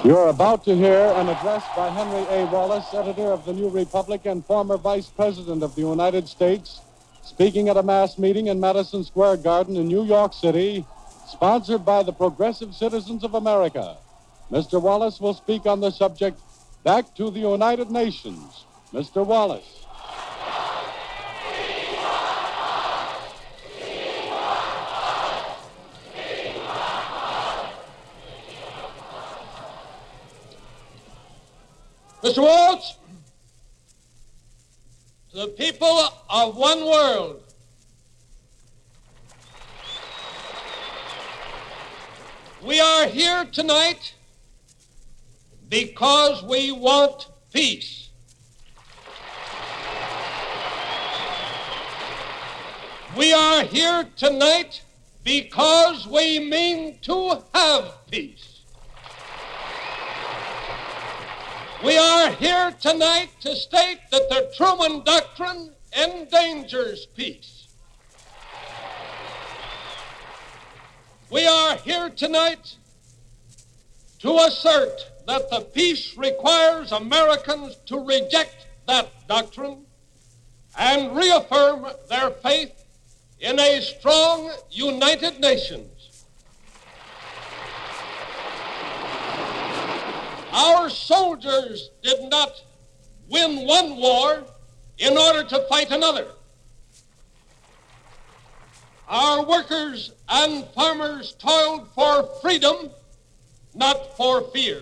You're about to hear an address by Henry A. Wallace, editor of the New Republic and former Vice President of the United States, speaking at a mass meeting in Madison Square Garden in New York City, sponsored by the Progressive Citizens of America. Mr. Wallace will speak on the subject, Back to the United Nations. Mr. Wallace. Mr. Waltz, to the people of one world, we are here tonight because we want peace. We are here tonight because we mean to have peace. We are here tonight to state that the Truman Doctrine endangers peace. We are here tonight to assert that the peace requires Americans to reject that doctrine and reaffirm their faith in a strong United Nations. Our soldiers did not win one war in order to fight another. Our workers and farmers toiled for freedom, not for fear.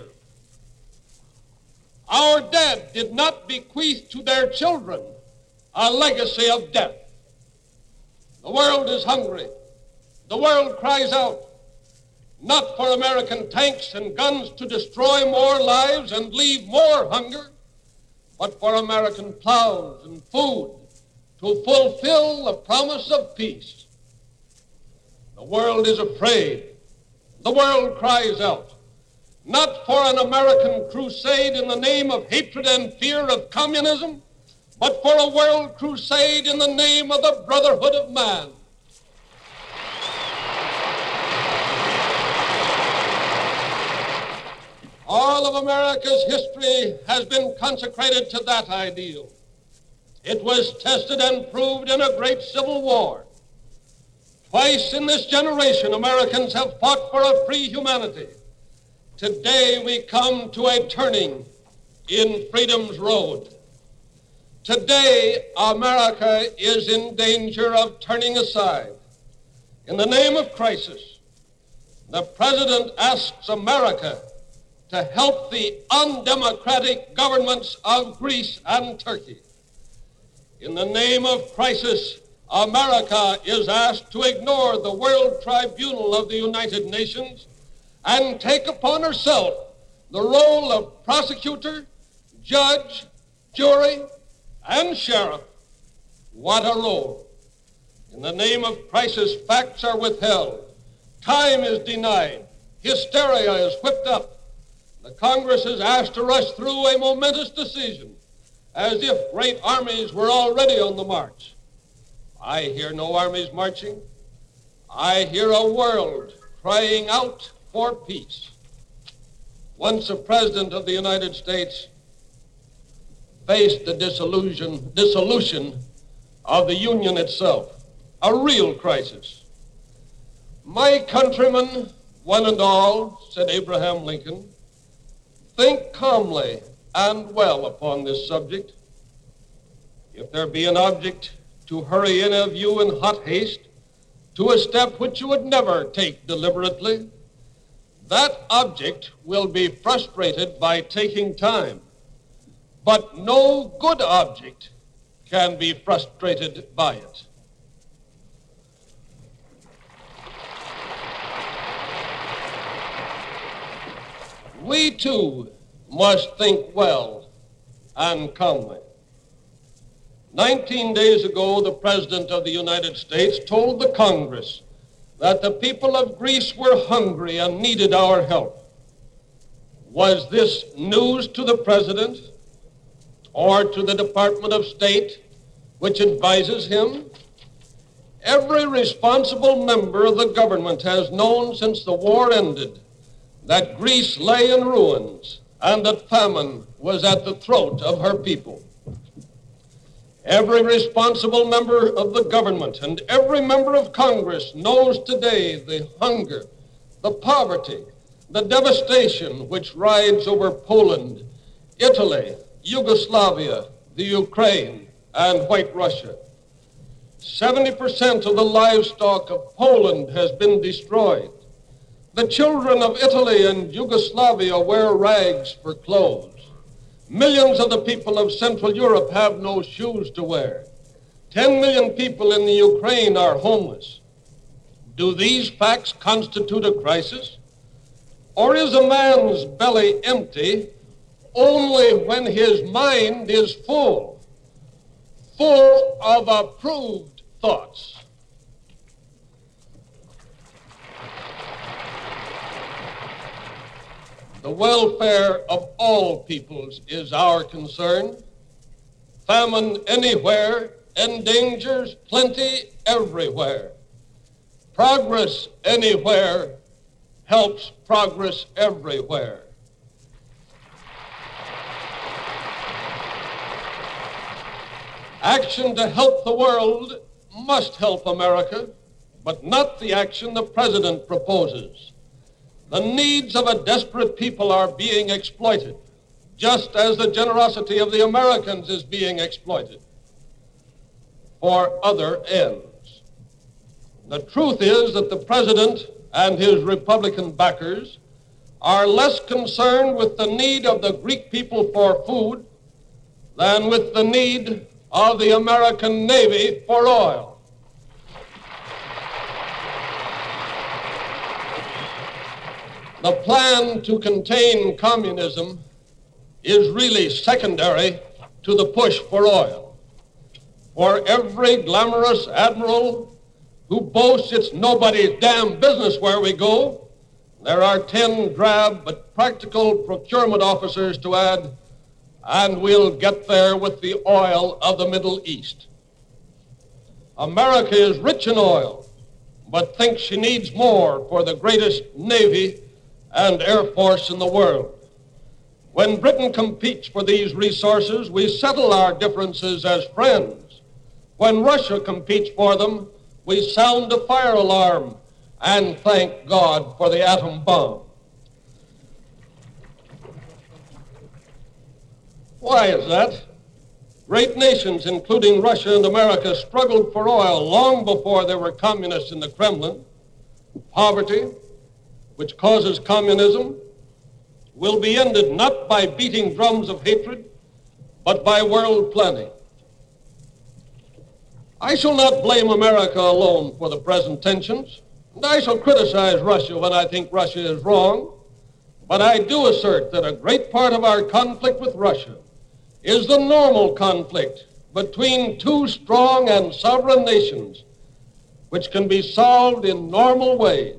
Our dead did not bequeath to their children a legacy of death. The world is hungry. The world cries out, not for American tanks and guns to destroy more lives and leave more hunger, but for American plows and food to fulfill the promise of peace. The world is afraid. The world cries out, not for an American crusade in the name of hatred and fear of communism, but for a world crusade in the name of the brotherhood of man. All of America's history has been consecrated to that ideal. It was tested and proved in a great civil war. Twice in this generation, Americans have fought for a free humanity. Today, we come to a turning in freedom's road. Today, America is in danger of turning aside. In the name of crisis, the President asks America to help the undemocratic governments of Greece and Turkey. In the name of crisis, America is asked to ignore the World Tribunal of the United Nations and take upon herself the role of prosecutor, judge, jury, and sheriff. What a role. In the name of crisis, facts are withheld. Time is denied. Hysteria is whipped up. The Congress is asked to rush through a momentous decision as if great armies were already on the march. I hear no armies marching. I hear a world crying out for peace. Once a president of the United States faced the dissolution of the Union itself, a real crisis. My countrymen, one and all, said Abraham Lincoln, think calmly and well upon this subject. If there be an object to hurry any of you in hot haste to a step which you would never take deliberately, that object will be frustrated by taking time. But no good object can be frustrated by it. We, too, must think well and calmly. 19 days ago, the President of the United States told the Congress that the people of Greece were hungry and needed our help. Was this news to the President or to the Department of State, which advises him? Every responsible member of the government has known since the war ended that Greece lay in ruins and that famine was at the throat of her people. Every responsible member of the government and every member of Congress knows today the hunger, the poverty, the devastation which rides over Poland, Italy, Yugoslavia, the Ukraine, and White Russia. 70% of the livestock of Poland has been destroyed. The children of Italy and Yugoslavia wear rags for clothes. Millions of the people of Central Europe have no shoes to wear. 10 million people in the Ukraine are homeless. Do these facts constitute a crisis? Or is a man's belly empty only when his mind is full of approved thoughts? The welfare of all peoples is our concern. Famine anywhere endangers plenty everywhere. Progress anywhere helps progress everywhere. Action to help the world must help America, but not the action the President proposes. The needs of a desperate people are being exploited, just as the generosity of the Americans is being exploited for other ends. The truth is that the President and his Republican backers are less concerned with the need of the Greek people for food than with the need of the American Navy for oil. The plan to contain communism is really secondary to the push for oil. For every glamorous admiral who boasts it's nobody's damn business where we go, there are 10 drab but practical procurement officers to add, and we'll get there with the oil of the Middle East. America is rich in oil, but thinks she needs more for the greatest Navy and Air Force in the world. When Britain competes for these resources, we settle our differences as friends. When Russia competes for them, we sound a fire alarm and thank God for the atom bomb. Why is that? Great nations, including Russia and America, struggled for oil long before there were communists in the Kremlin. Poverty, which causes communism, will be ended not by beating drums of hatred, but by world planning. I shall not blame America alone for the present tensions, and I shall criticize Russia when I think Russia is wrong, but I do assert that a great part of our conflict with Russia is the normal conflict between two strong and sovereign nations, which can be solved in normal ways.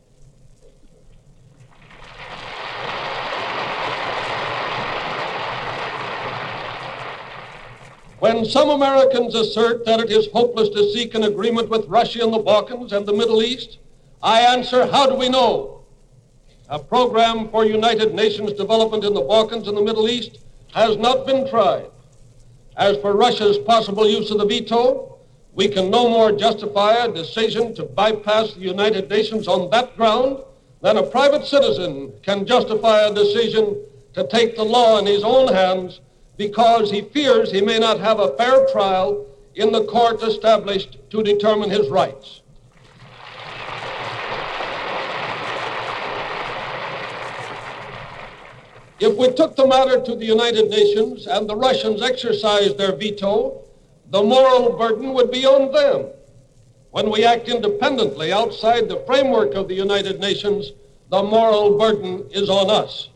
When some Americans assert that it is hopeless to seek an agreement with Russia in the Balkans and the Middle East, I answer, how do we know? A program for United Nations development in the Balkans and the Middle East has not been tried. As for Russia's possible use of the veto, we can no more justify a decision to bypass the United Nations on that ground than a private citizen can justify a decision to take the law in his own hands because he fears he may not have a fair trial in the court established to determine his rights. If we took the matter to the United Nations and the Russians exercised their veto, the moral burden would be on them. When we act independently outside the framework of the United Nations, the moral burden is on us.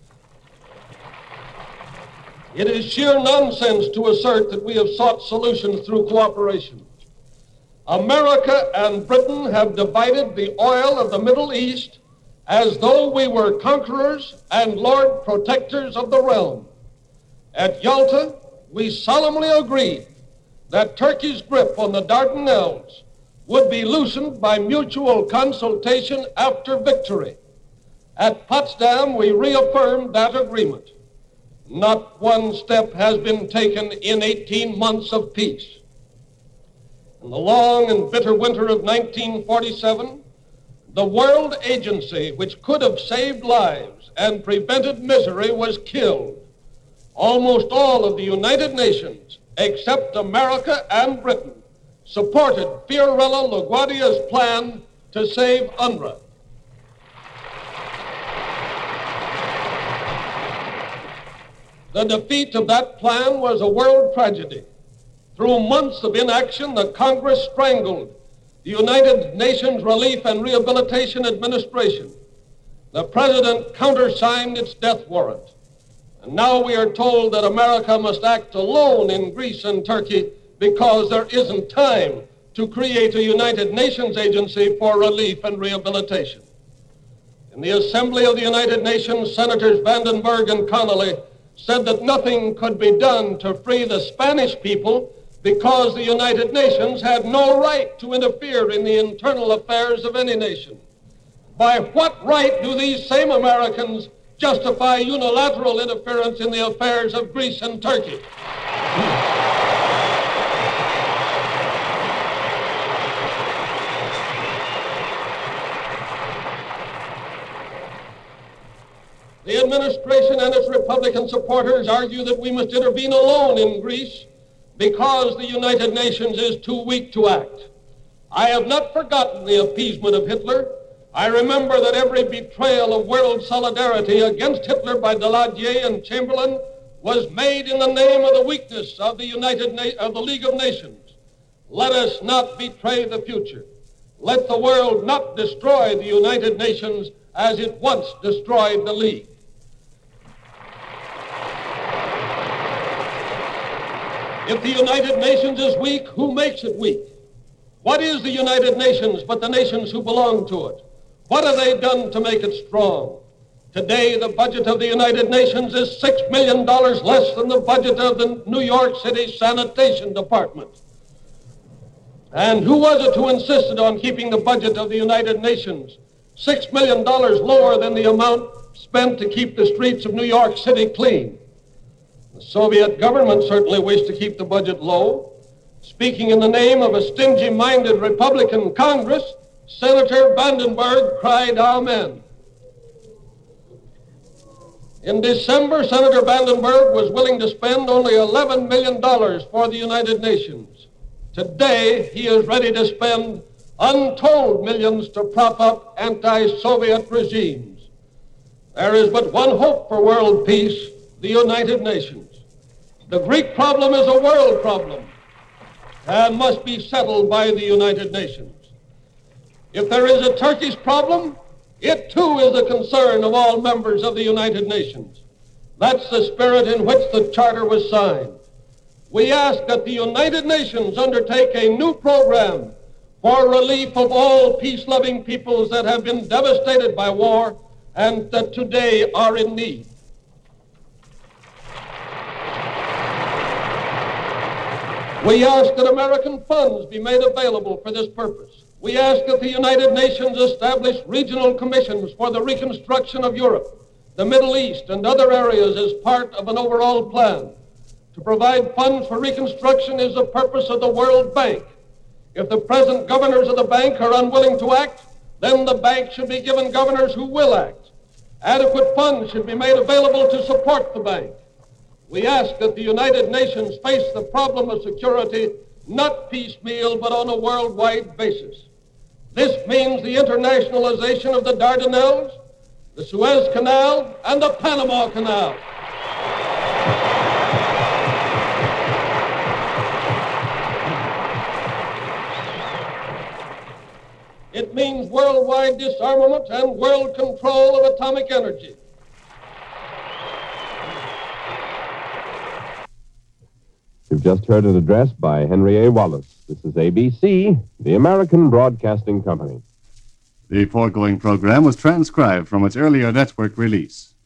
It is sheer nonsense to assert that we have sought solutions through cooperation. America and Britain have divided the oil of the Middle East as though we were conquerors and Lord Protectors of the realm. At Yalta, we solemnly agreed that Turkey's grip on the Dardanelles would be loosened by mutual consultation after victory. At Potsdam, we reaffirmed that agreement. Not one step has been taken in 18 months of peace. In the long and bitter winter of 1947, the world agency which could have saved lives and prevented misery was killed. Almost all of the United Nations, except America and Britain, supported Fiorello LaGuardia's plan to save UNRWA. The defeat of that plan was a world tragedy. Through months of inaction, the Congress strangled the United Nations Relief and Rehabilitation Administration. The President countersigned its death warrant. And now we are told that America must act alone in Greece and Turkey because there isn't time to create a United Nations agency for relief and rehabilitation. In the Assembly of the United Nations, Senators Vandenberg and Connolly said that nothing could be done to free the Spanish people because the United Nations had no right to interfere in the internal affairs of any nation. By what right do these same Americans justify unilateral interference in the affairs of Greece and Turkey? The administration and its Republican supporters argue that we must intervene alone in Greece because the United Nations is too weak to act. I have not forgotten the appeasement of Hitler. I remember that every betrayal of world solidarity against Hitler by Daladier and Chamberlain was made in the name of the weakness of the League of Nations. Let us not betray the future. Let the world not destroy the United Nations as it once destroyed the League. If the United Nations is weak, who makes it weak? What is the United Nations but the nations who belong to it? What have they done to make it strong? Today, the budget of the United Nations is $6 million less than the budget of the New York City Sanitation Department. And who was it who insisted on keeping the budget of the United Nations $6 million lower than the amount spent to keep the streets of New York City clean? The Soviet government certainly wished to keep the budget low. Speaking in the name of a stingy-minded Republican Congress, Senator Vandenberg cried, "Amen." In December, Senator Vandenberg was willing to spend only $11 million for the United Nations. Today, he is ready to spend untold millions to prop up anti-Soviet regimes. There is but one hope for world peace: the United Nations. The Greek problem is a world problem and must be settled by the United Nations. If there is a Turkish problem, it too is a concern of all members of the United Nations. That's the spirit in which the Charter was signed. We ask that the United Nations undertake a new program for relief of all peace-loving peoples that have been devastated by war and that today are in need. We ask that American funds be made available for this purpose. We ask that the United Nations establish regional commissions for the reconstruction of Europe, the Middle East, and other areas as part of an overall plan. To provide funds for reconstruction is the purpose of the World Bank. If the present governors of the bank are unwilling to act, then the bank should be given governors who will act. Adequate funds should be made available to support the bank. We ask that the United Nations face the problem of security not piecemeal, but on a worldwide basis. This means the internationalization of the Dardanelles, the Suez Canal, and the Panama Canal. It means worldwide disarmament and world control of atomic energy. You've just heard an address by Henry A. Wallace. This is ABC, the American Broadcasting Company. The foregoing program was transcribed from its earlier network release.